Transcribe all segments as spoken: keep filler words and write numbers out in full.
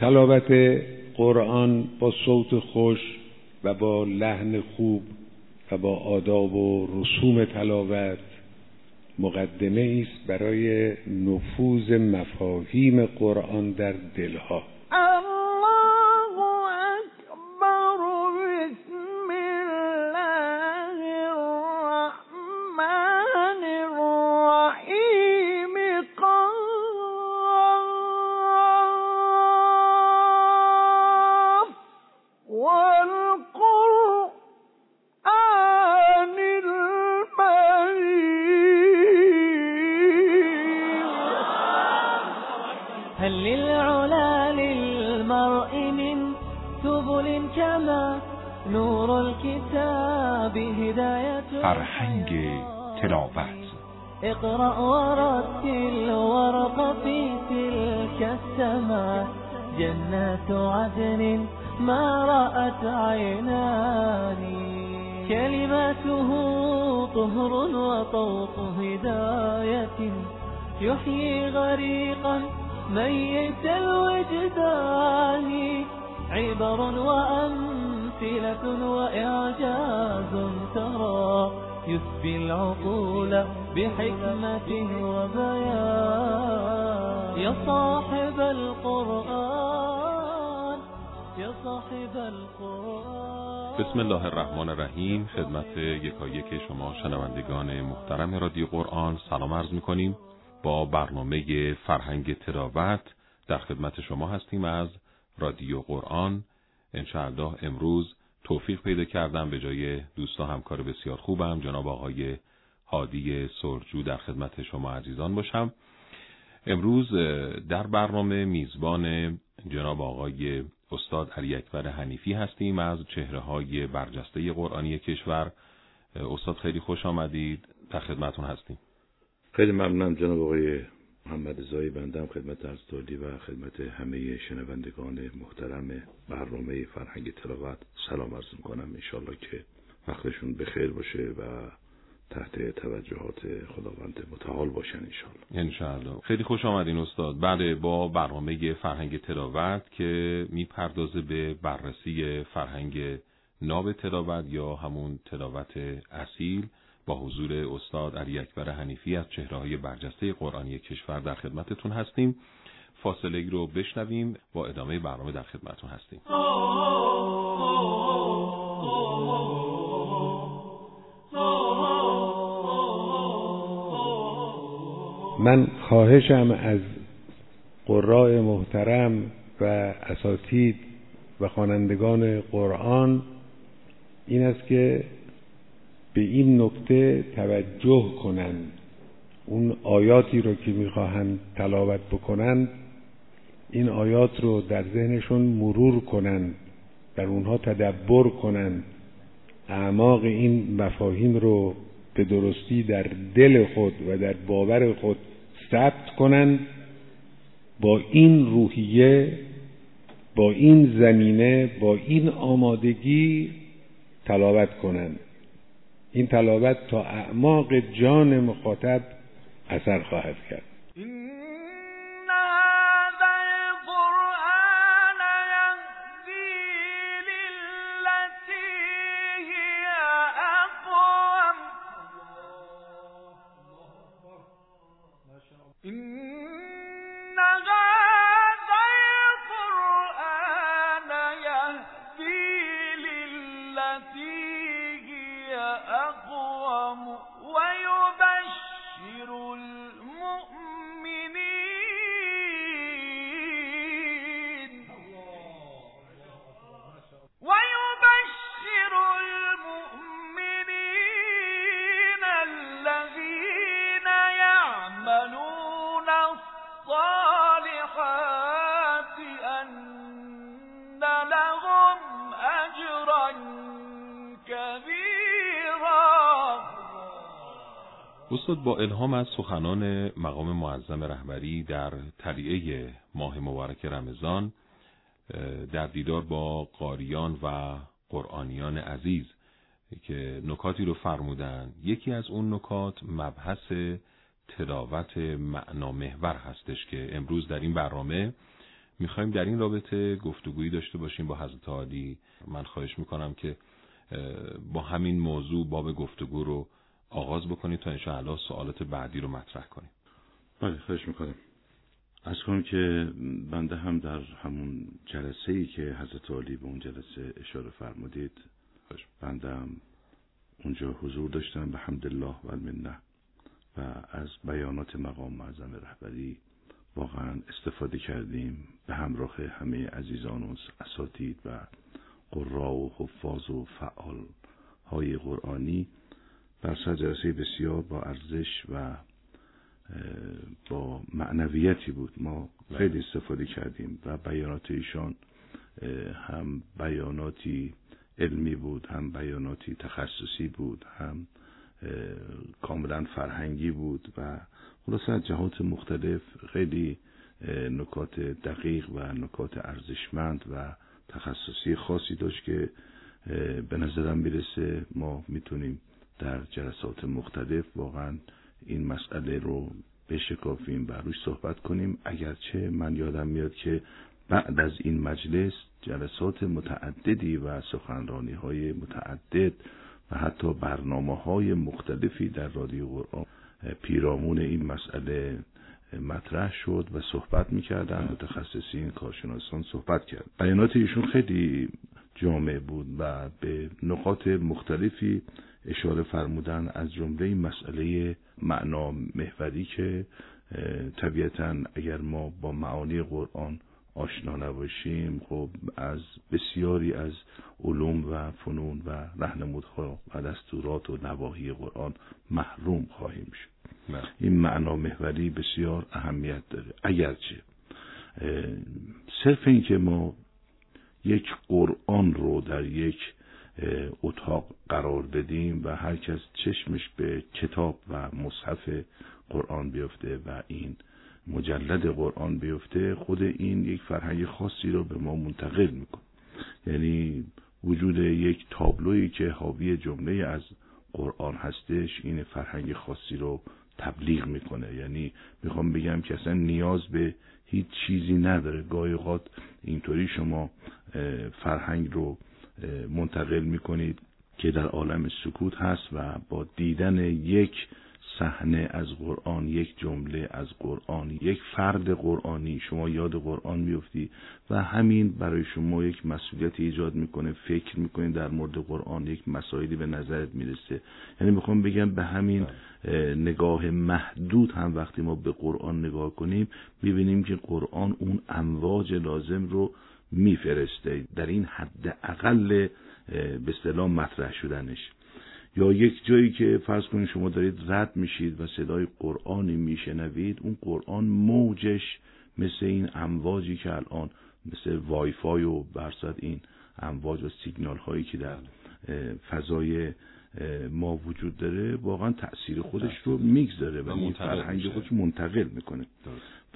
تلاوت قرآن با صوت خوش و با لحن خوب و با آداب و رسوم تلاوت مقدمه است برای نفوذ مفاهیم قرآن در دلها. هل للعلا للمرء من سبل كما نور الكتاب هداية فرهنگ تلاوت. اقرأ ورتل ورق في تلك السماء جنات عدن ما رأت عيناني كلماته طهر وطوق هداية يحيي غريقا ميت الوجدان عبر وأمثلة وإعجاز ترى يسبي العقول بحكمة وبيان يا صاحب القرآن يا صاحب القرآن. بسم الله الرحمن الرحیم. خدمت یکایک شما شنوندگان محترم رادیو قرآن سلام عرض می‌کنیم. با برنامه فرهنگ تلاوت در خدمت شما هستیم از رادیو قرآن. انشاءالله امروز توفیق پیدا کردم به جای دوست و همکار بسیار خوبم جناب آقای هادی سرجو در خدمت شما عزیزان باشم. امروز در برنامه میزبان جناب آقای استاد علی اکبر حنیفی هستیم از چهره‌های برجسته قرآنی کشور. استاد خیلی خوش آمدید، در خدمتون هستیم. خیلی ممنونم جناب آقای محمد رضایی. بنده خدمت حضرت و خدمت همه شنوندگان محترم برنامه فرهنگ تلاوت سلام عرض می‌کنم. انشالله که وقتشون بخیر باشه و تحت توجهات خداوند متعال باشن انشالله. انشالله. خیلی خوش آمدین استاد. بله، با برنامه فرهنگ تلاوت که میپردازه به بررسی فرهنگ ناب تلاوت یا همون تلاوت اصیل با حضور استاد علی اکبر حنیفی از چهره‌های برجسته قرآنی کشور در خدمتتون هستیم. فاصله رو بشنویم، با ادامه برنامه در خدمتتون هستیم. من خواهشم از قراء محترم و اساتید و خوانندگان قرآن این است که به این نکته توجه کنند. اون آیاتی رو که میخواهند تلاوت بکنند این آیات رو در ذهنشون مرور کنند، در اونها تدبر کنند، اعماق این مفاهیم رو به درستی در دل خود و در باور خود ثبت کنند. با این روحیه، با این زمینه، با این آمادگی تلاوت کنند. این تلاوت تا اعماق جان مخاطب اثر خواهد کرد. استاد، با الهام از سخنان مقام معظم رهبری در طلیعه ماه مبارک رمضان در دیدار با قاریان و قرآنیان عزیز که نکاتی رو فرمودن، یکی از اون نکات مبحث تلاوت معنا محور هستش که امروز در این برنامه میخوایم در این رابطه گفتگویی داشته باشیم با حضرت عالی. من خواهش میکنم که با همین موضوع باب گفتگو رو آغاز بکنید تا انشاءالله سوالات بعدی رو مطرح کنیم. بله خواهش میکنم. از کنم که بنده هم در همون جلسه‌ای که حضرت عالی به اون جلسه اشاره فرمودید بنده هم اونجا حضور داشتم به حمدالله و المنه و از بیانات مقام معظم رهبری واقعا استفاده کردیم به همراه همه عزیزان و اساتید و قراء و حفاظ و فعال های قرآنی. بر سر جلسه بسیار با ارزش و با معنویتی بود. ما خیلی استفاده کردیم و بیانات ایشان هم بیاناتی علمی بود، هم بیاناتی تخصصی بود، هم کاملا فرهنگی بود و خلاصه از جهات مختلف خیلی نکات دقیق و نکات ارزشمند و تخصصی خاصی داشت که به نظرم میرسه ما میتونیم در جلسات مختلف واقعا این مسئله رو بشکافیم و روش صحبت کنیم. اگرچه من یادم میاد که بعد از این مجلس جلسات متعددی و سخنرانی های متعدد و حتی برنامه های مختلفی در رادیو قرآن پیرامون این مسئله مطرح شد و صحبت میکردن، متخصصین کارشناسان صحبت کرد. بیانات ایشون خیلی جامع بود و به نقاط مختلفی اشاره فرمودن، از جمله این مسئله معنا محوری که طبیعتاً اگر ما با معانی قرآن آشنا نباشیم خب از بسیاری از علوم و فنون و راهنمودها و دستورات و نواحی قرآن محروم خواهیم شد. این معنا محوری بسیار اهمیت داره. اگرچه صرف این که ما یک قرآن رو در یک اتاق قرار بدیم و هر کس چشمش به کتاب و مصحف قرآن بیفته و این مجلد قرآن بیفته، خود این یک فرهنگ خاصی رو به ما منتقل میکنه. یعنی وجود یک تابلویی که حاوی جمله از قرآن هستش این فرهنگ خاصی رو تبلیغ میکنه. یعنی میخوام بگم که اصلا نیاز به هیچ چیزی نداره. گاهی اوقات اینطوری شما فرهنگ رو منتقل میکنید که در عالم سکوت هست و با دیدن یک صحنه از قرآن، یک جمله از قرآن، یک فرد قرآنی شما یاد قرآن میفتی و همین برای شما یک مسئولیت ایجاد میکنه. فکر میکنید در مورد قرآن، یک مسائلی به نظرت میرسه. یعنی میخوام بگم به همین نگاه محدود هم وقتی ما به قرآن نگاه کنیم میبینیم که قرآن اون امواج لازم رو میفرسته در این حد اقل به اصطلاح مطرح شدنش. یا یک جایی که فرض کنید شما دارید رد میشید و صدای قرآنی میشنوید، اون قرآن موجش مثل این امواجی که الان مثل وای فای و برصد این امواج و سیگنال هایی که در فضای ما وجود داره واقعا تأثیر خودش رو میگذاره و این فرهنگ خودش منتقل میکنه و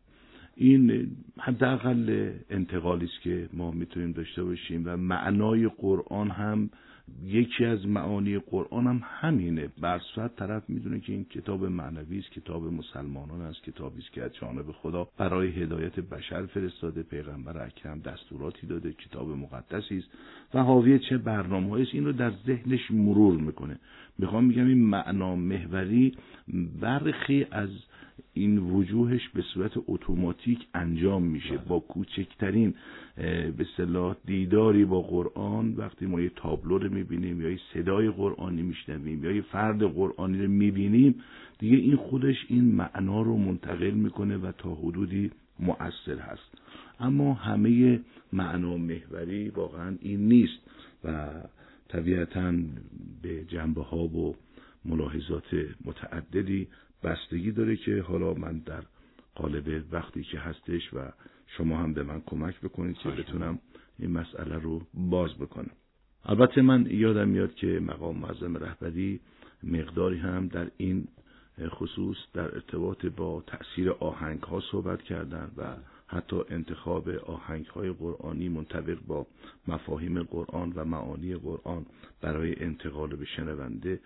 این حداقل انتقالی است که ما میتونیم داشته باشیم. و معنای قرآن هم یکی از معانی قرآن هم همینه. بر صورت طرف میدونه که این کتاب معنوی است، کتاب مسلمانان است، کتابی است که از جانب خدا برای هدایت بشر فرستاده، پیغمبر اکرم دستوراتی داده، کتاب مقدسی است و حاوی چه برنامه‌ای است این رو در ذهنش مرور میکنه. میخوام بگم این معنا محوری برخی از این وجوهش به صورت اتوماتیک انجام میشه با کوچکترین به اصطلاح دیداری با قرآن. وقتی ما یه تابلو رو میبینیم یا یه صدای قرآنی میشنویم یا یه فرد قرآنی رو میبینیم، دیگه این خودش این معنا رو منتقل میکنه و تا حدودی مؤثر هست. اما همه معنا محوری واقعا این نیست و طبیعتاً به جنبه ها و ملاحظات متعددی بستگی داره که حالا من در قالب وقتی که هستش و شما هم به من کمک بکنید که بتونم این مسئله رو باز بکنم. البته من یادم میاد که مقام معظم رهبری مقداری هم در این خصوص در ارتباط با تأثیر آهنگ ها صحبت کردن و حتی انتخاب آهنگ های قرآنی منطبق با مفاهیم قرآن و معانی قرآن برای انتقال به شنونده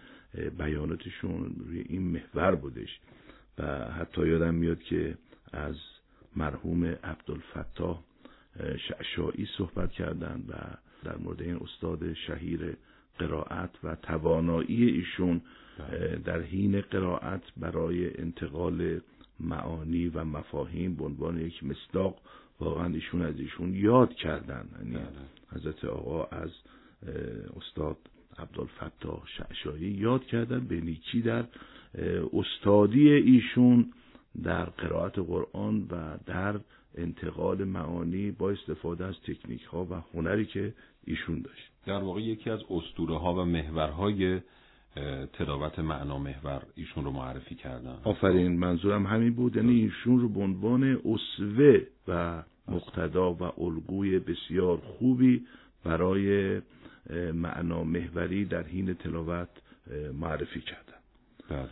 بیاناتشون روی این محور بودش. و حتی یادم میاد که از مرحوم عبدالفتاح شعشاعی صحبت کردند و در مورد این استاد شهیر قرائت و توانایی ایشون در حین قرائت برای انتقال معانی و مفاهیم به عنوان یک مصداق واقعا ایشون از ایشون یاد کردن. یعنی حضرت آقا از استاد عبدالفتاح شعشاعی یاد کردن به نیکی در استادی ایشون در قرائت قرآن و در انتقال معانی با استفاده از تکنیک ها و هنری که ایشون داشت. در واقع یکی از اسطوره ها و محورهای تلاوت معنا محور ایشون رو معرفی کردن. آفرین، منظورم همین بود، یعنی ایشون رو به عنوان اسوه و مقتدا و الگوی بسیار خوبی برای معنا محوری در حین تلاوت معرفی کردن. بله.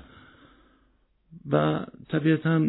و طبیعتاً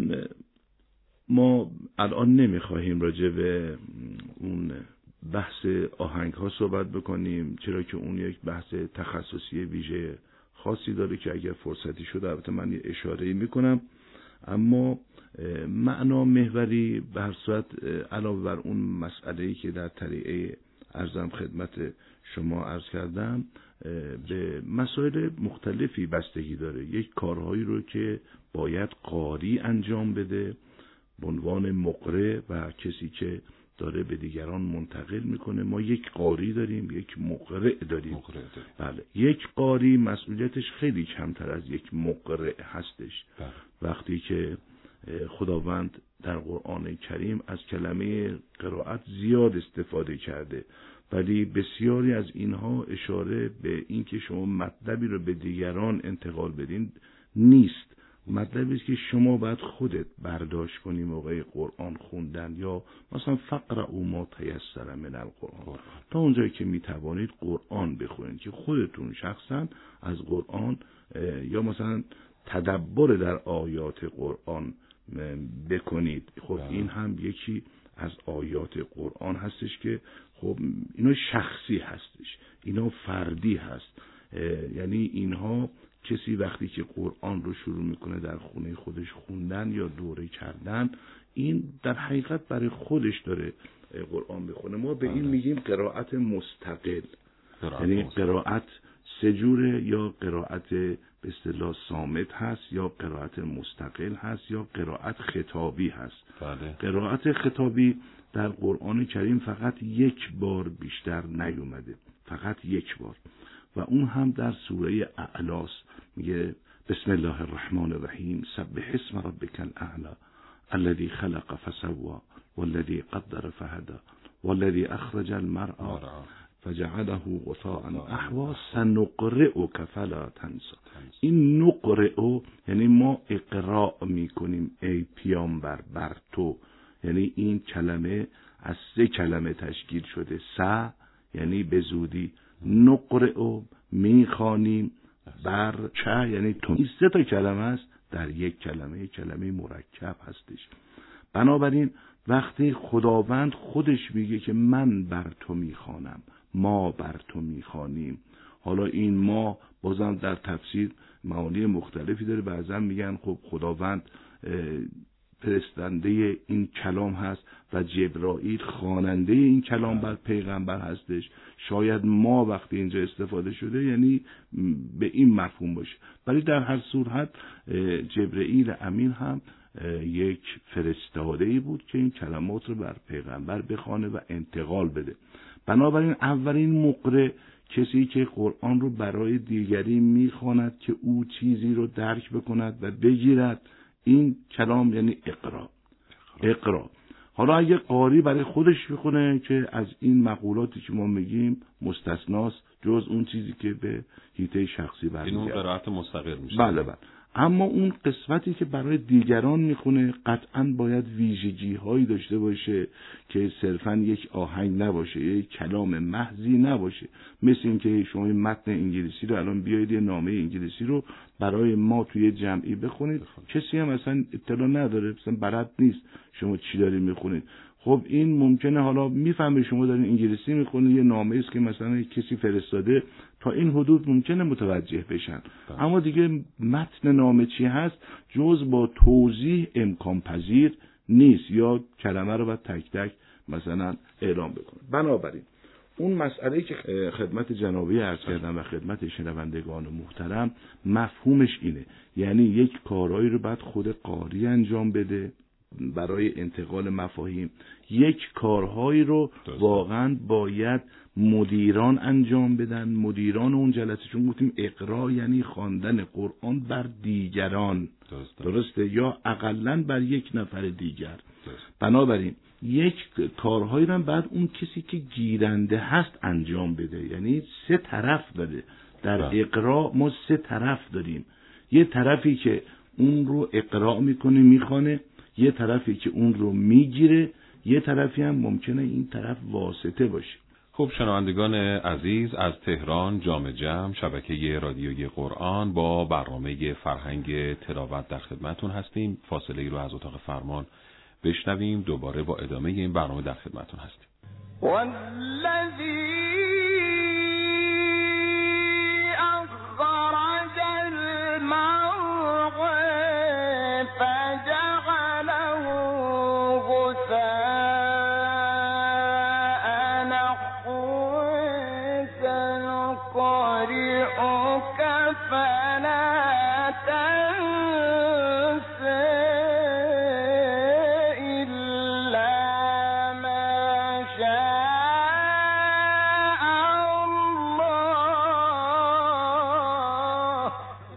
ما الان نمیخواهیم راجع به اون بحث آهنگ ها صحبت بکنیم، چرا که اون یک بحث تخصصی ویژه خاصی داره که اگر فرصتی شد البته من یه اشاره‌ای میکنم. اما معنا محوری به هر صورت علاوه بر اون مسئله‌ای که در طریقه عرضم خدمت شما عرض کردم به مسائل مختلفی بستگی داره. یک کارهایی رو که باید قاری انجام بده به عنوان مقرئ و کسی که داره به دیگران منتقل میکنه، ما یک قاری داریم، یک مقرئ داریم. مقرئ داریم. بله. یک قاری مسئولیتش خیلی کمتر از یک مقرئ هستش. بله. وقتی که خداوند در قرآن کریم از کلمه قرائت زیاد استفاده کرده، ولی بسیاری از اینها اشاره به این که شما مطلبی رو به دیگران انتقال بدین نیست. مطلبی است که شما باید خودت برداشت کنی موقع قرآن خوندن، یا مثلا فقرؤوا ما تیسر من القرآن، تا اونجایی که میتوانید قرآن بخونید که خودتون شخصا از قرآن یا مثلا تدبر در آیات قرآن بکنید. خب این هم یکی از آیات قرآن هستش که خب اینا شخصی هستش، اینا فردی هست. یعنی اینها کسی وقتی که قرآن رو شروع میکنه در خونه خودش خوندن یا دوره کردن، این در حقیقت برای خودش داره قرآن بخونه. ما به این میگیم قرائت مستقل. یعنی قرائت سجوره، یا قرائت به اصطلاح صامت هست، یا قرائت مستقل هست، یا قرائت خطابی هست. بله. قرائت خطابی در قرآن کریم فقط یک بار بیشتر نیومده، فقط یک بار، و اون هم در سوره اعلاس میگه بسم الله الرحمن الرحیم سبح اسم ربک الاعلی الذی خلق فسوى والذی قدر فهدى والذی اخرج المرعى فجعله غثاء احوى سنقرئک فلا تنسى. این نقرئ یعنی ما اقراء میکنیم ای پیامبر بر تو، یعنی این کلمه از سه کلمه تشکیل شده. س یعنی به زودی، نقرئ میخوانیم، بر چه یعنی تو. این سه تا کلمه است در یک کلمه، یک کلمه مرکب هستش. بنابراین وقتی خداوند خودش میگه که من بر تو میخوانم، ما بر تو میخوانیم، حالا این ما بازم در تفسیر معانی مختلفی داره. بعضا میگن خب خداوند فرستنده این کلام هست و جبرائیل خواننده این کلام بر پیغمبر هستش. شاید ما وقتی اینجا استفاده شده یعنی به این مفهوم باشه، ولی در هر صورت جبرائیل امین هم یک فرستاده‌ای بود که این کلمات رو بر پیغمبر بخوانه و انتقال بده. بنابراین اولین مقرئ کسی که قرآن رو برای دیگری میخواند که او چیزی رو درک بکند و بگیرد، این کلام یعنی اقرا. اقرا. حالا اگه قاری برای خودش بخونه که از این مقولاتی که ما میگیم مستثناست، جز اون چیزی که به حیطه شخصی برمیگرده، این اون قرائت مستقل میشه. بله بله. اما اون قسمتی که برای دیگران میخونه قطعاً باید ویژگی هایی داشته باشه که صرفاً یک آهنگ نباشه، یک کلام محضی نباشه. مثل این که شما متن انگلیسی رو الان بیایید یه نامه انگلیسی رو برای ما توی جمعی بخونید، کسی هم اصلا اطلاع نداره، مثلا بلد نیست شما چی دارید میخونید. خب این ممکنه حالا میفهمه شما دارین انگلیسی میخونید، یه نامه است که مثلا کسی فرستاده، تا این حدود ممکنه متوجه بشن. ده. اما دیگه متن نامه چی هست جز با توضیح امکان پذیر نیست یا کلمه رو باید تک تک مثلا اعلام بکنه. بنابراین اون مسئله که خدمت جنابی عرض کردم و خدمت شنوندگان محترم مفهومش اینه، یعنی یک کارهایی رو باید خود قاری انجام بده برای انتقال مفاهیم، یک کارهایی رو واقعا باید مدیران انجام بدن، مدیران اون جلسه، چون گفتیم اقرا یعنی خواندن قرآن بر دیگران، درسته, درسته؟ یا اقلن بر یک نفر دیگر. درسته. بنابراین یک کارهایی رو بعد اون کسی که گیرنده هست انجام بده، یعنی سه طرف داره در ده. اقرا ما سه طرف داریم، یه طرفی که اون رو اقرا میکنه میخوانه، یه طرفی که اون رو میگیره، یه طرفی هم ممکنه این طرف واسطه باشه. خب شنوندگان عزیز، از تهران جامع جمع شبکه رادیوی قرآن با برنامه فرهنگ تلاوت در خدمتون هستیم. فاصله ای رو از اتاق فرمان بشنویم، دوباره با ادامه این برنامه در خدمتون هستیم. والذی اخرج المرعى فجعله غثاء نحوا سنقرئك فلا تنسى إلا ما شاء الله.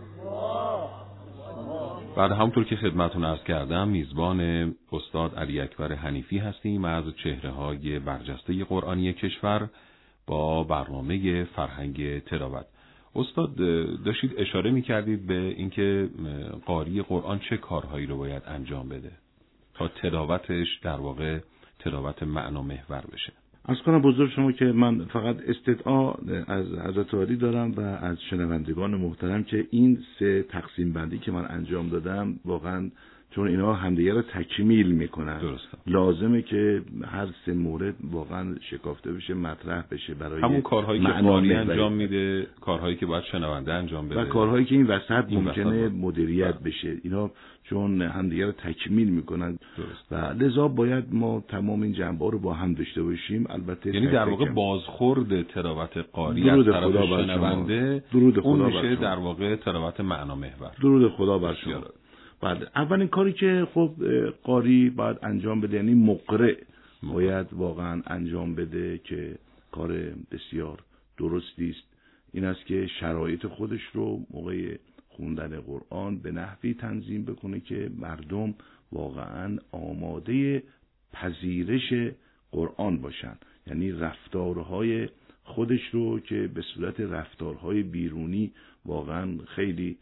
بعد همونطور که خدمتون عرض کردم میزبان استاد علی اکبر حنیفی هستیم از چهره‌های برجسته قرآنی کشور با برنامه فرهنگ تلاوت. استاد داشتید اشاره می‌کردید به اینکه قاری قرآن چه کارهایی رو باید انجام بده تا تلاوتش در واقع تلاوت معنا محور بشه. از کنم بزرگ شما که من فقط استدعا از حضرت عالی دارم و از شنوندگان محترم که این سه تقسیم بندی که من انجام دادم واقعا چون اینا همدیگه رو تکمیل میکنن، درسته. لازمه که هر سه مورد واقعا شکافته بشه، مطرح بشه برای همون کارهایی که قاری انجام میده، کارهایی که باید شنونده انجام بده و کارهایی که این وسط این ممکنه وسط مدیریت با. بشه. اینا چون همدیگه رو تکمیل میکنن درست. و لذا باید ما تمام این جنبه‌ها رو با هم داشته باشیم. البته یعنی در واقع بازخورد تلاوت قاری از طرف شنونده درود خدا اون میشه در واقع تلاوت معنا محور. درود خدا بر شما. بعد اولین کاری که خب قاری باید انجام بده یعنی مقرئ باید واقعا انجام بده که کار بسیار درستی است، این است که شرایط خودش رو موقع خوندن قرآن به نحوی تنظیم بکنه که مردم واقعا آماده پذیرش قرآن باشن، یعنی رفتارهای خودش رو که به صورت رفتارهای بیرونی واقعا خیلی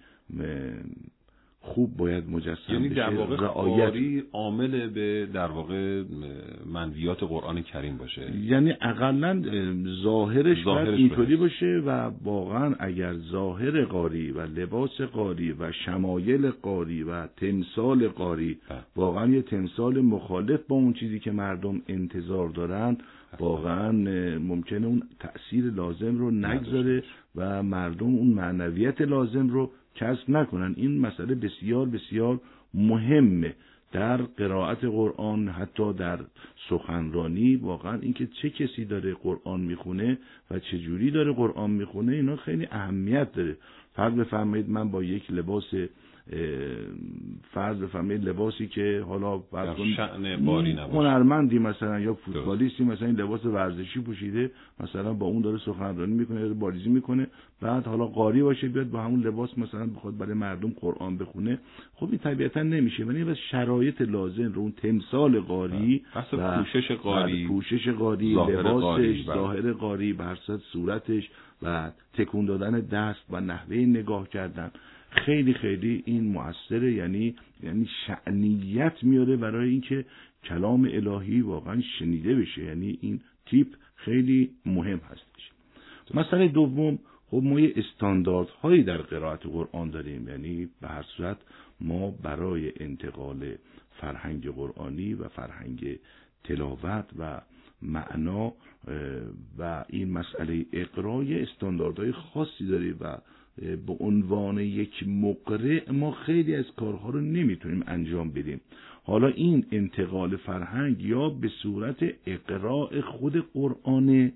خوب باید مجسم یعنی بشه. در واقع قاری عامل به در واقع منویات قرآن کریم باشه، یعنی اقلا ظاهرش باید اینطوری باشه و واقعا اگر ظاهر قاری و لباس قاری و شمایل قاری و تمثال قاری واقعا یه تمثال مخالف با اون چیزی که مردم انتظار دارن، واقعا ممکنه اون تأثیر لازم رو نگذاره و مردم اون معنویت لازم رو کسب نکنن. این مسئله بسیار بسیار مهمه در قرائت قرآن، حتی در سخنرانی. واقعا اینکه چه کسی داره قرآن میخونه و چه جوری داره قرآن میخونه اینا خیلی اهمیت داره. فرض بفرمایید من با یک لباس فرض بفرمایید لباسی که حالا فرض کنید هنرمندی مثلا یا فوتبالیستی مثلا این لباس ورزشی پوشیده مثلا با اون داره سخنرانی میکنه یا بازی میکنه، بعد حالا قاری باشه بیاد با همون لباس مثلا بخواد برای مردم قرآن بخونه، خب این طبیعتا نمیشه. ولی بس شرایط لازم رو اون تمثال قاری و پوشش قاری پوشش قاری لباسش ظاهر قاری به هر صورتش و تکون دادن دست و نحوه نگاه کردن خیلی خیلی این مؤثره، یعنی یعنی شأنیت میاره برای اینکه کلام الهی واقعا شنیده بشه، یعنی این تیپ خیلی مهم هستش. مسئله دوم، خب ما یه استانداردهایی در قرائت قرآن داریم، یعنی به هر صورت ما برای انتقال فرهنگ قرآنی و فرهنگ تلاوت و معنا و این مسئله اقرای استانداردهای خاصی داریم و به عنوان یک مقرئ ما خیلی از کارها رو نمیتونیم انجام بدیم. حالا این انتقال فرهنگ یا به صورت اقراء خود قرآنه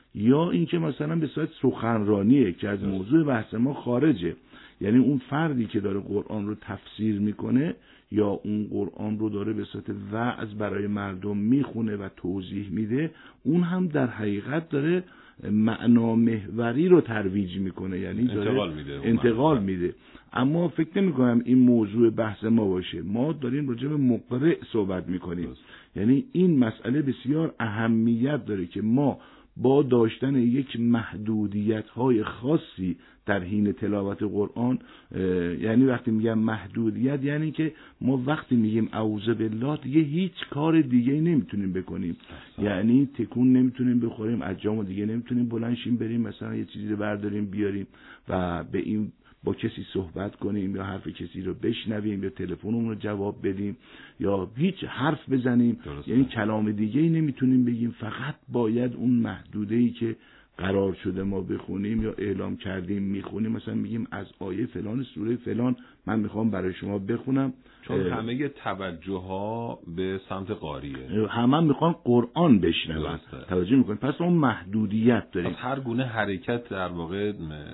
یا اینکه مثلا به صورت سخنرانیه که از موضوع بحث ما خارجه. یعنی اون فردی که داره قرآن رو تفسیر میکنه یا اون قرآن رو داره به صورت وعظ برای مردم میخونه و توضیح میده، اون هم در حقیقت داره معنا محوری رو ترویج میکنه، یعنی داره انتقال میده انتقال میده. اما فکر نمی کنم این موضوع بحث ما باشه. ما داریم راجع به مقرئ صحبت میکنیم. یعنی این مسئله بسیار اهمیت داره که ما با داشتن یک محدودیت‌های خاصی در حین تلاوت قرآن، یعنی وقتی میگم محدودیت یعنی که ما وقتی میگیم اعوذ بالله دیگه هیچ کار دیگه نمیتونیم بکنیم. یعنی تکون نمیتونیم بخوریم، از جامون دیگه نمیتونیم بلند شیم بریم مثلا یه چیزی رو برداریم بیاریم و به این با کسی صحبت کنیم یا حرف کسی رو بشنویم یا تلفنمون رو جواب بدیم یا هیچ حرف بزنیم. درسته. یعنی کلام دیگه ای نمیتونیم بگیم، فقط باید اون محدوده‌ای که قرار شده ما بخونیم یا اعلام کردیم میخونیم. مثلا میگیم از آیه فلان سوره فلان من میخوام برای شما بخونم، چون همه توجه ها به سمت قاریه، همه میخوان قرآن بشنون، توجه میکنیم. پس اون محدودیت داریم. پس هر گونه حرکت در واقع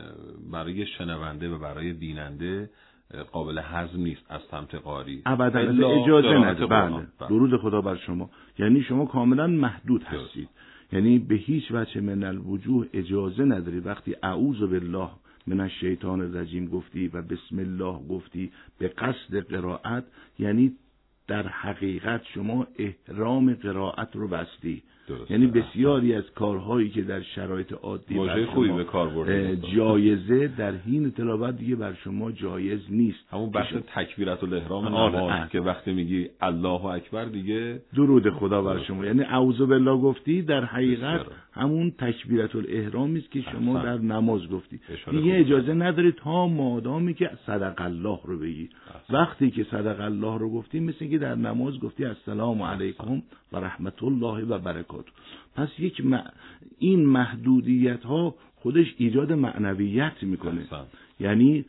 برای شنونده و برای بیننده قابل هضم نیست از سمت قاری. ابدا اجازه نداره. بله، درود خدا بر شما. یعنی شما کاملا محدود هستید. یعنی به هیچ وجه من الوجوه اجازه نداری وقتی اعوذ بالله من الشیطان الرجیم گفتی و بسم الله گفتی به قصد قرائت، یعنی در حقیقت شما احرام قرائت رو بستی. درست. یعنی بسیاری از کارهایی که در شرایط عادی واژه خوبی به کار برده جایزه در حین تلاوت دیگه بر شما جایز نیست. همون بحث تکبیرت الاحرام نماز که وقتی میگی الله اکبر دیگه درود خدا بر شما، یعنی اعوذ بالله گفتی در حقیقت بسیاره. همون تکبیرت الاحرامی است که شما احسن. در نماز گفتی. دیگه اجازه نداری تا مادامی که صدق الله رو بگی. احسن. وقتی که صدق الله رو گفتی مثل که در نماز گفتی السلام علیکم و رحمت الله و برکاته. پس یک م... این محدودیت ها خودش ایجاد معنویت میکنه. احسن. یعنی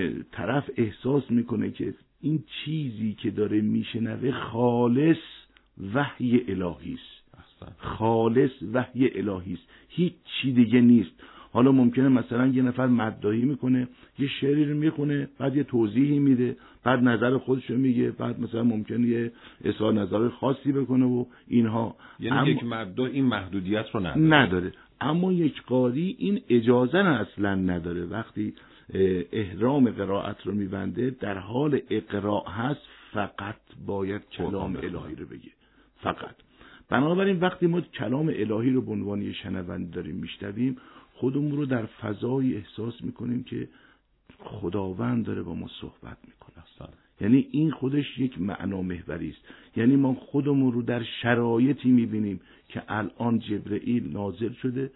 طرف احساس میکنه که این چیزی که داره میشنوه خالص وحی الهی است. خالص وحی الهی است، هیچ چی دیگه نیست. حالا ممکنه مثلا یه نفر مداحی میکنه، یه شعری رو میخونه، بعد یه توضیحی میده، بعد نظر خودش رو میگه، بعد مثلا ممکنه یه اظهار نظر خاصی بکنه و اینها. یعنی اما یک مبدا این محدودیت رو نداره. نداره. اما یک قاری این اجازه اصلا نداره. وقتی احرام قرائت رو میبنده در حال اقراء هست، فقط باید کلام الهی رو بگه، فقط. بنابراین وقتی ما کلام الهی رو به عنوان شنونده داریم میشنویم، خودمون رو در فضایی احساس میکنیم که خداوند داره با ما صحبت میکنه. یعنی این خودش یک معنا محوری است. یعنی ما خودمون رو در شرایطی میبینیم که الان جبرئیل نازل شده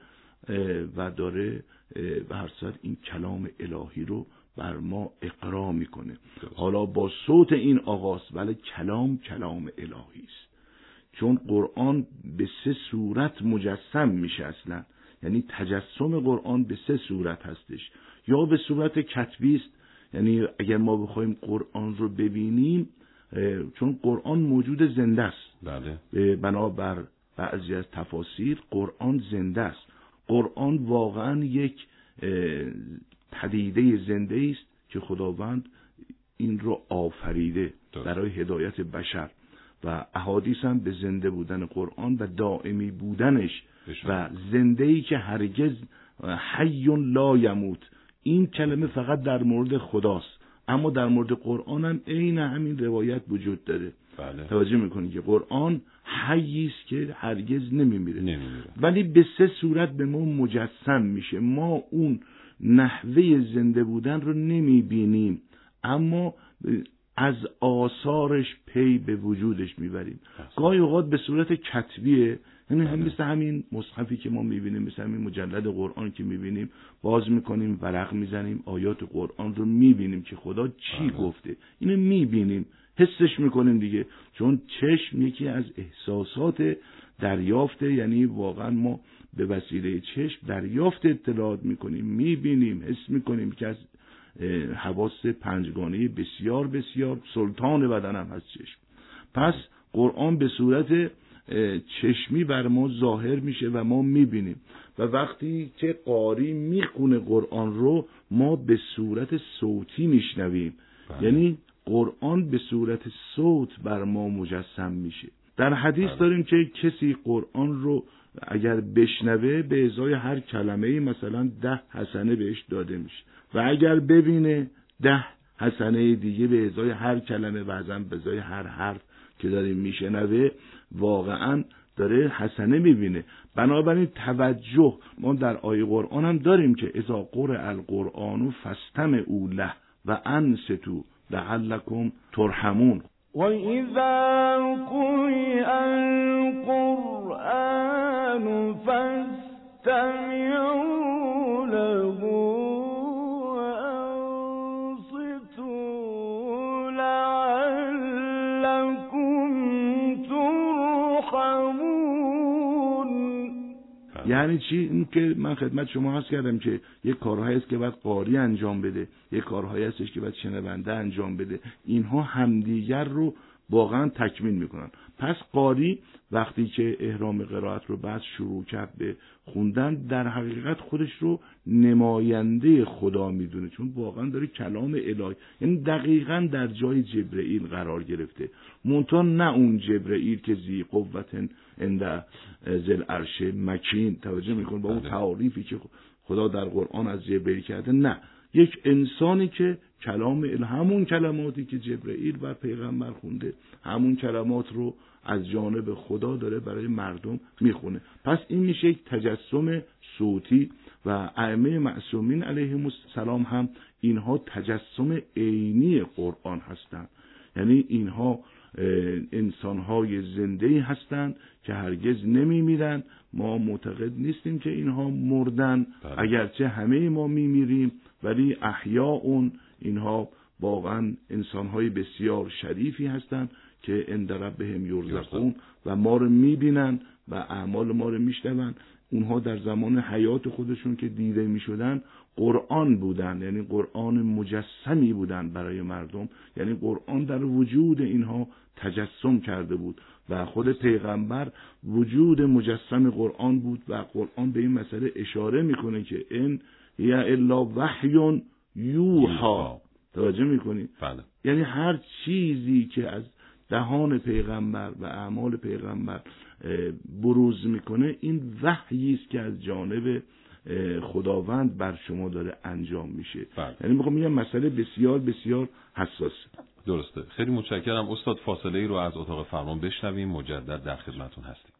و داره به هر صورت این کلام الهی رو بر ما اقرا میکنه. حالا با صوت این آغاز، ولی کلام کلام الهی است. چون قرآن به سه صورت مجسم میشه اصلا. یعنی تجسم قرآن به سه صورت هستش. یا به صورت کتبی است، یعنی اگر ما بخوایم قرآن رو ببینیم، چون قرآن موجود زنده است. بله. بنابر بعضی از تفاسیر قرآن زنده است. قرآن واقعا یک پدیده زنده است که خداوند این رو آفریده برای هدایت بشر. و احادیث هم به زنده بودن قرآن و دائمی بودنش و زنده‌ای که هرگز حی لا یموت. این کلمه فقط در مورد خداست، اما در مورد قرآن هم عین همین روایت وجود داره. بله. توجه میکنی که قرآن حیی است که هرگز نمیمیره، ولی به سه صورت به ما مجسم میشه. ما اون نحوه زنده بودن رو نمیبینیم، اما از آثارش پی به وجودش میبریم. گاهی اوقات به صورت کتبیه، یعنی هم مثل همین مصحفی که ما میبینیم، مثل همین مجلد قرآن که میبینیم، باز میکنیم ورق میزنیم، آیات قرآن رو میبینیم که خدا چی آه. گفته. اینو میبینیم، حسش میکنیم دیگه، چون چشم یکی از احساسات دریافته. یعنی واقعا ما به وسیله چشم دریافت اطلاعات میکنیم، میبینیم، حس میکنیم که از حواس پنجگانه بسیار بسیار سلطان بدن هم هست چشم. پس قرآن به صورت چشمی بر ما ظاهر میشه و ما میبینیم و وقتی که قاری میخونه قرآن رو ما به صورت صوتی میشنویم، یعنی قرآن به صورت صوت بر ما مجسم میشه. در حدیث داریم که کسی قرآن رو اگر بشنوه به ازای هر کلمه مثلا ده حسنه بهش داده میشه و اگر ببینه ده حسنه دیگه به ازای هر کلمه و به ازای هر حرف که داریم میشنوه واقعا داره حسنه میبینه. بنابراین توجه ما در آیه قرآن هم داریم که اذا قرئ القرآن فاستمعوا له و انصتوا لعلکم ترحمون. و اذا قرئ القرآن فاستمعوا له وانصتوا لعلکم ترحمون. یعنی چی؟ این که من خدمت شما عرض کردم که یک کارهایی است که باید قاری انجام بده، یک کارهایی هستش که باید شنونده انجام بده، اینها همدیگر رو واقعا تکمیل میکنن. پس قاری وقتی که احرام قرائت رو بعد شروع کرد به خوندن در حقیقت خودش رو نماینده خدا میدونه، چون واقعا داره کلام الهی، یعنی دقیقاً در جای جبرئیل قرار گرفته، منتها نه اون جبرئیل که ذی قوة عند ذی العرش مکین، توجه میکنه با اون تعاریفی که خدا در قرآن از جبرئیل کرده، نه، یک انسانی که کلام الهی، همون کلماتی که جبرئیل بر پیغمبر خونده، همون کلمات رو از جانب خدا داره برای مردم میخونه. پس این میشه یک تجسم صوتی و ائمه معصومین علیهم السلام هم اینها تجسم عینی قرآن هستند، یعنی اینها انسانهای زنده‌ای هستند که هرگز نمیمیرن. ما معتقد نیستیم که اینها مردن، اگرچه همه ما میمیریم، ولی احیاء، اینها واقعا انسانهای بسیار شریفی هستند که عند ربهم یرزقون و ما رو میبینن و اعمال ما رو میشنون. اونها در زمان حیات خودشون که دیده میشدن قرآن بودن، یعنی قرآن مجسمی بودن برای مردم، یعنی قرآن در وجود اینها تجسم کرده بود و خود پیغمبر وجود مجسم قرآن بود و قرآن به این مسئله اشاره میکنه که ان یا الا وحی یوحا. توجه میکنید؟ بله. یعنی هر چیزی که از دهان پیغمبر و اعمال پیغمبر بروز میکنه این وحیی است که از جانب خداوند بر شما داره انجام میشه. بله. یعنی میخوام میگم مسئله بسیار بسیار حساسه. درسته. خیلی متشکرم استاد. فاصله ای رو از اتاق فرمان بشنویم، مجدد در خدمتتون هستیم.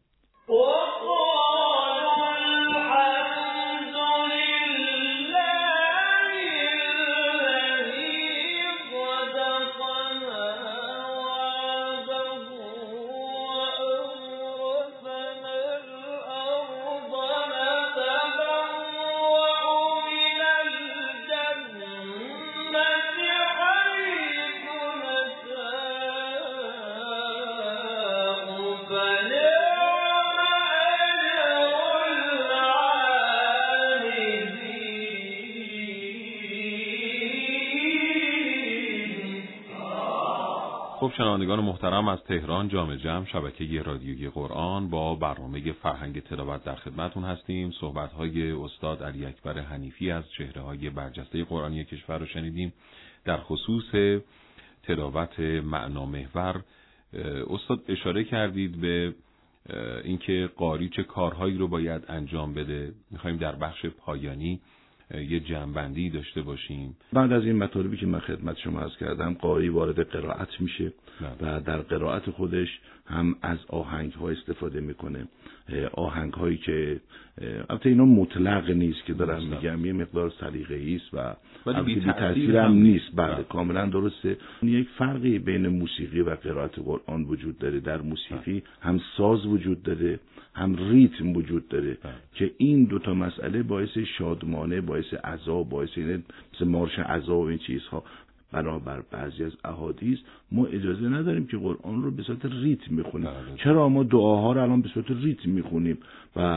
خب شنوندگان محترم، از تهران جامع جمع شبکه رادیویی قرآن با برنامه فرهنگ تلاوت در خدمتتون هستیم. صحبت‌های استاد علی اکبر حنیفی از چهره‌های برجسته قرآنی کشور رو شنیدیم در خصوص تلاوت معنامحور. استاد اشاره کردید به اینکه قاری چه کارهایی رو باید انجام بده. می‌خوایم در بخش پایانی یه جمع‌بندی داشته باشیم. بعد از این مطالبی که من خدمت شما عرض کردم، قاری وارد قرائت میشه و در قرائت خودش هم از آهنگ‌ها استفاده میکنه، آهنگ‌هایی که البته اینا مطلق نیست که دارم میگم، یه مقدار سلیقه‌ای است و ولی بی تأثیر هم نیست. بله کاملا درسته. یک فرقی بین موسیقی و قرائت قرآن وجود داره. در موسیقی هم ساز وجود داره، هم ریتم وجود داره که این دوتا مسئله باعث شادمانه، باعث عزا، باعث اینه مثل مارش عزا و این چیزها. بنابر بعضی از احادیث ما اجازه نداریم که قرآن رو به صورت ریتم میخونیم. چرا ما دعاها رو الان به صورت ریتم میخونیم و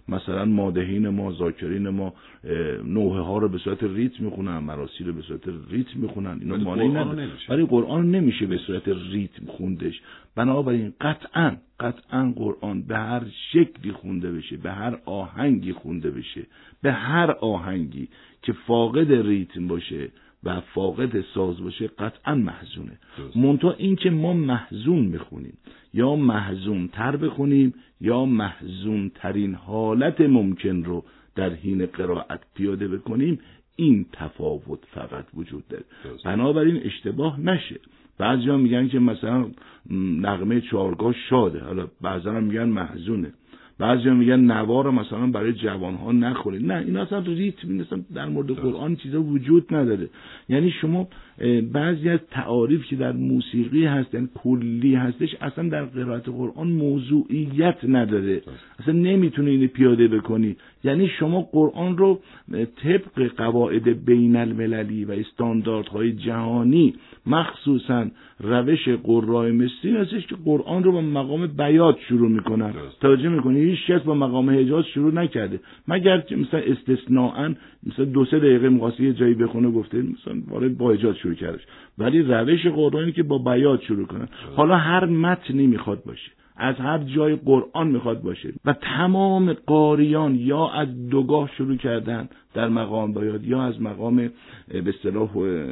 مثلا مادحین ما، ذاکرین ما نوحه ها رو به صورت ریتم میخونن، مراسی رو به صورت ریتم میخونن، اینا مانعی نداره، ولی قرآن نمیشه به صورت ریتم خوندش. بنابراین قطعاً قطعاً قرآن به هر شکلی خونده بشه، به هر آهنگی خونده بشه، به هر آهنگی که فاقد ریتم باشه و فاقد ساز باشه قطعاً محزونه. منتها این که ما محزون میخونیم یا محزون تر بخونیم یا محزون ترین حالت ممکن رو در حین قرائت پیاده بکنیم، این تفاوت فقط وجود داره. بنابراین اشتباه نشه. بعضیا میگن که مثلا نغمه چهارگاه شاده، حالا بعضا هم میگن محزونه، بعضیا میگن نوار مثلا برای جوانها نخورید. نه، این اصلا ریتم مثلا در مورد قرآن چیزا وجود نداره. یعنی شما بعضی از تعاریف که در موسیقی هستن کلی هستش، اصلا در قرائت قرآن موضوعیت نداره، اصلا نمیتونه اینو پیاده بکنی. یعنی شما قرآن رو طبق قواعد بین المللی و استانداردهای جهانی، مخصوصا روش قرای مصری هستش که قرآن رو با مقام بیات شروع میکنن. توجه میکنی هیچ کس با مقام حجاز شروع نکرده، مگر مثلا استثناءً مثلا دو سه دقیقه می‌خواسته یه جایی بخونه گفته مثلا وارد با حجاز شروع کردش، ولی روش قرآنی که با بیات شروع کنن. حالا هر متنی میخواد باشه، از هر جای قرآن میخواد باشه و تمام قاریان یا از دوگاه شروع کردن در مقام بیات یا از مقام به اصطلاح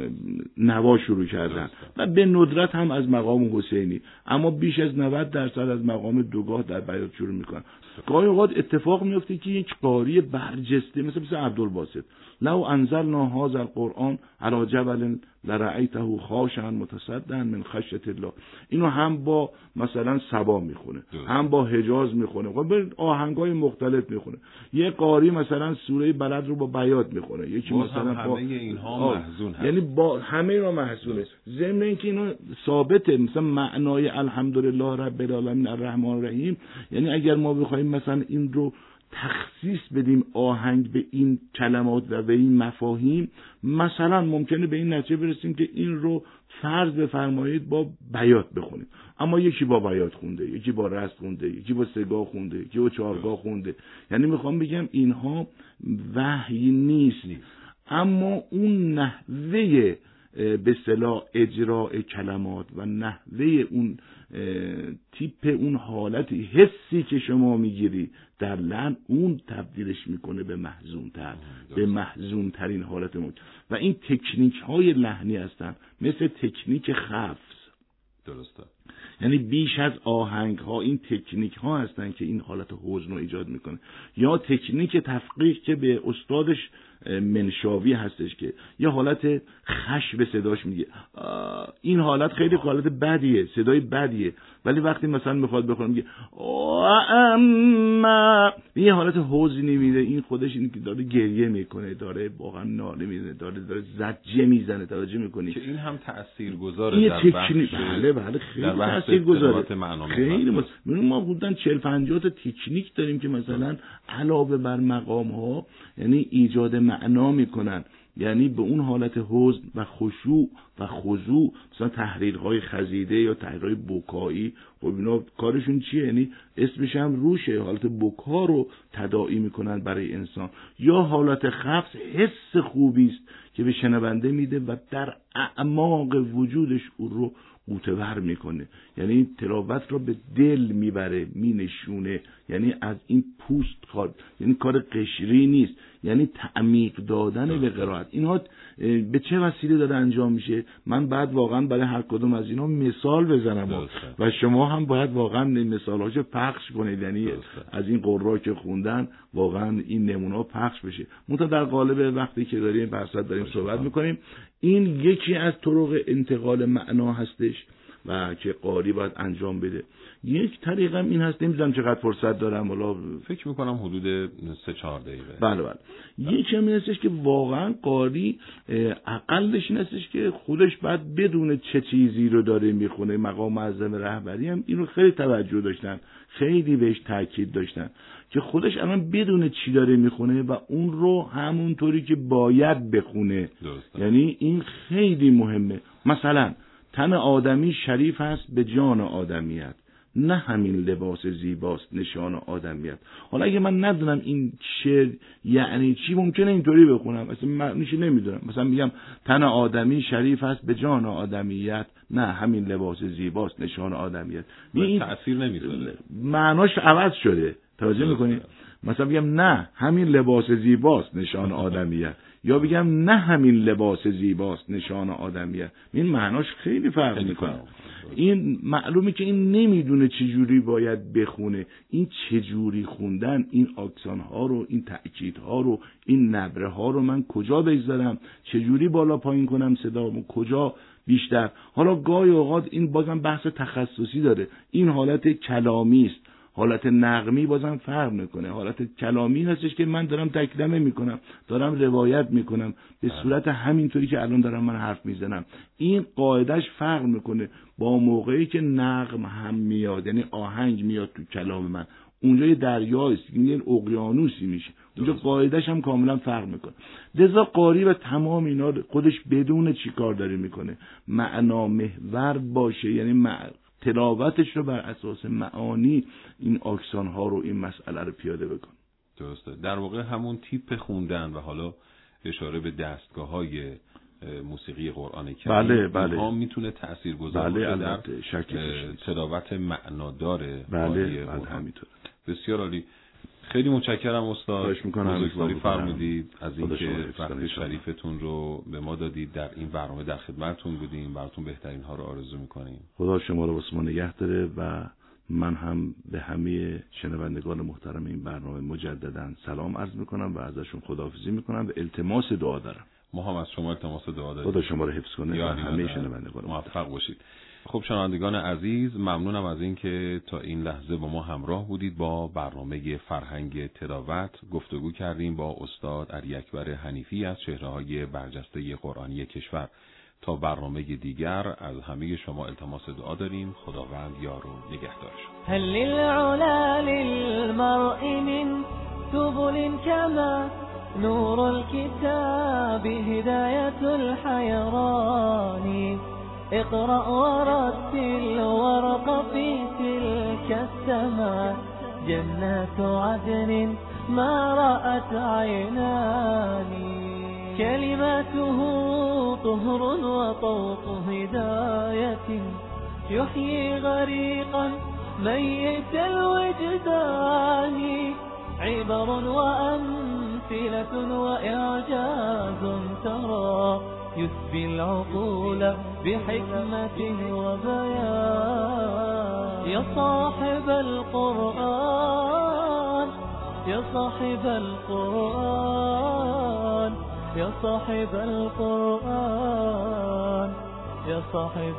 نوا شروع کردن و به ندرت هم از مقام حسینی، اما بیش از نود درصد از مقام دوگاه در بیات شروع میکنن. گاهی اوقات اتفاق میفته که یک قاری برجسته مثل مثل عبدالباسط، لو انزلنا هذا القرآن علی جبل لرأیته خاشعا متصدعا من خشیة الله، اینو هم با مثلا سبا میخونه هم با حجاز میخونه، با آهنگای مختلف میخونه. یه قاری مثلا سوره بلد رو با بیات میخونه، یکی مثلا همه با اینها محزون هست، یعنی با همه اینا محزونه. ضمن اینکه اینا ثابته، مثلا معنای الحمدلله رب العالمین الرحمن الرحیم، یعنی اگر ما بخوایم مثلا این رو تخصیص بدیم آهنگ به این کلمات و به این مفاهیم، مثلا ممکنه به این نتیجه برسیم که این رو فرض بفرمایید با بیات بخونیم، اما یکی با بیات خونده، یکی با رست خونده، یکی با سگاه خونده، یکی با چهارگاه خونده. یعنی میخوام بگم اینها وحی نیست، اما اون نحوه به اصطلاح اجراء کلمات و نحوه اون تیپ اون حالتی حسی که شما میگیری در لحن، اون تبدیلش میکنه به محزون تر، به محزون ترین حالت ممکن. و این تکنیک های لحنی هستن مثل تکنیک خفض. درسته. یعنی بیش از آهنگ ها این تکنیک ها هستن که این حالت حزن رو ایجاد میکنه، یا تکنیک تفقیق که به استادش منشاوی هستش که یه حالت خش به صداش میگه. این حالت خیلی حالت بدیه، صدای بدیه، ولی وقتی مثلا میخواد بخونه میگه اما یه حالت حزنی میده. این خودش این که داره گریه میکنه، داره واقعا ناله میزنه، داره داره زجه میزنه. توجه میکنی که این هم تاثیرگذاره در بخش. بله بله خیلی تاثیرگذاره. خیلی ما ما بودن چهل پنجاه تا تکنیک داریم که مثلا علاوه بر مقام ها یعنی ایجاد معنا میکنن، یعنی به اون حالت حزن و خشوع و خضوع. مثلا تحریرهای خزیده یا تحریرهای بکایی، خب اینا کارشون چیه؟ یعنی اسمش هم روشه، حالت بکا رو تداعی میکنن برای انسان. یا حالت خفض حس خوبی است که به شنونده میده و در اعماق وجودش او رو قوتور میکنه، یعنی تلاوت رو به دل میبره، مینشونه. یعنی از این پوست کار، یعنی کار قشری نیست، یعنی تعمیق دادن به قرائت. اینها به چه وسیله داره انجام میشه؟ من بعد واقعا برای هر کدوم از اینا مثال بزنم و شما هم باید واقعا مثالاشو پخش کنید، یعنی از این قرآن که خوندن واقعا این نمونه پخش بشه. منتها در قالب وقتی که داریم بحث داریم صحبت میکنیم، این یکی از طرق انتقال معنا هستش و که قاری باید انجام بده. یک طریق هم این هست، نمیدونم چقدر فرصت دارم، ولی فکر میکنم حدود سه چهار دقیقه. بله بله. یکی هم این هستش که واقعا قاری اقلش این هستش که خودش باید بدونه چه چیزی رو داره میخونه. مقام معظم رهبری هم اینو خیلی توجه داشتن، خیلی بهش تاکید داشتن که خودش الان بدونه چی داره میخونه و اون رو همونطوری که باید بخونه. درسته. یعنی این خیلی مهمه. مثلا تن آدمی شریف است به جان آدمیت، نه همین لباس زیباست نشان آدمیت. حالا اگه من ندونم این شعر یعنی چی، ممکنه اینطوری بخونم مثلا معنیش نمیدونم، مثلا میگم تن آدمی شریف است به جان آدمیت، نه همین لباس زیباست نشان آدمیت. این تأثیر نمیذاره، معناش عوض شده. توجه میکنی؟ مثلا بگم نه همین لباس زیباست نشان آدمیت، یا بگم نه همین لباس زیباست نشان آدمیت، این معناش خیلی فرق میکنه. این معلومه که این نمیدونه چجوری باید بخونه. این چجوری خوندن این اکسان ها رو، این تأکید ها رو، این نبره ها رو من کجا بگذارم، چجوری بالا پایین کنم صدامو، کجا بیشتر. حالا گاهی اوقات این بازم بحث تخصصی داره. این حالت کلامی است، حالت نغمی بازم فرق میکنه. حالت کلامی هستش که من دارم تکلمه میکنم، دارم روایت میکنم به صورت همینطوری که الان دارم من حرف میزنم. این قاعدش فرق میکنه با موقعی که نغم هم میاد، یعنی آهنگ میاد تو کلام من. اونجا یه دریاست، یه اقیانوسی میشه، اونجا قاعدش هم کاملا فرق میکنه. لذا قاری و تمام اینا خودش بدون چی کار داره میکنه، معنا محور باشه، یعنی مع... تلاوتش رو بر اساس معانی این اکسان ها رو، این مسئله رو پیاده بکن. درسته. در واقع همون تیپ خوندن و حالا اشاره به دستگاه های موسیقی قرآن کریم، بله بله، ها میتونه تاثیرگذار بله باشه در تلاوت معنادار بله بله همینطور. بسیار عالی. خیلی متشکرم استاد، بزرگواری فرمودید از اینکه وقت شریفتون رو به ما دادید. در این برنامه در خدمتتون بودیم، براتون بهترین ها رو آرزو میکنیم. خدا شما رو واسه ما نگه داره و من هم به همه شنوندگان محترم این برنامه مجددا سلام عرض میکنم و ازشون خداحافظی میکنم و التماس دعا دارم. ما هم از شما التماس دعا داریم. خدا شما رو حفظ کنه و همه شنوندگان موفق باشید. خب شنوندگان عزیز، ممنونم از اینکه تا این لحظه با ما همراه بودید. با برنامه فرهنگ تلاوت گفتگو کردیم با استاد علی اکبر حنیفی از چهره‌های برجسته قرآنی کشور. تا برنامه دیگر از همه شما التماس دعا داریم. خداوند یار و نگهدار شما. هل للعلا للمرء من سبل كما نور الكتاب هداية الحيران اقرأ ورتل وارق في تلك السماء جنات عدن ما رأت عينان كلماته طهر وطوق هداية يحيي غريقا ميت الوجدان عبر وأمثلة وإعجاز ترى يسبي العقول بحكمة وبيان يا صاحب القرآن يا صاحب القرآن يا صاحب القرآن يا صاحب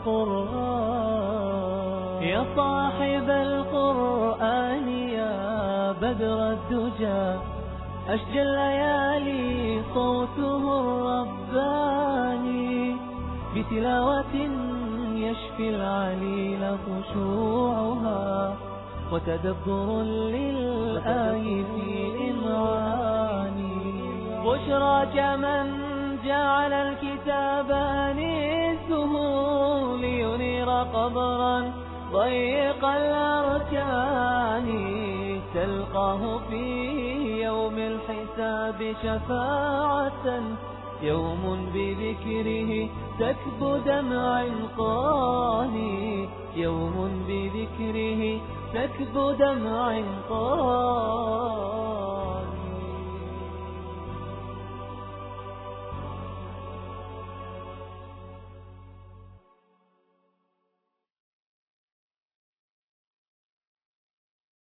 القرآن يا صاحب القرآن يا بدر الدجى أشجى الليالي صوته الرباني بتلاوة يشفي العليل خشوعها وتدبر للآي في إمعاني بشراك من جعل الكتاب أنيسه لينير قبرا ضيق الأركان تلقاه في يوم الحساب شفاعة يوم بذكره تكب دمع قاني يوم بذكره تكب دمع قاني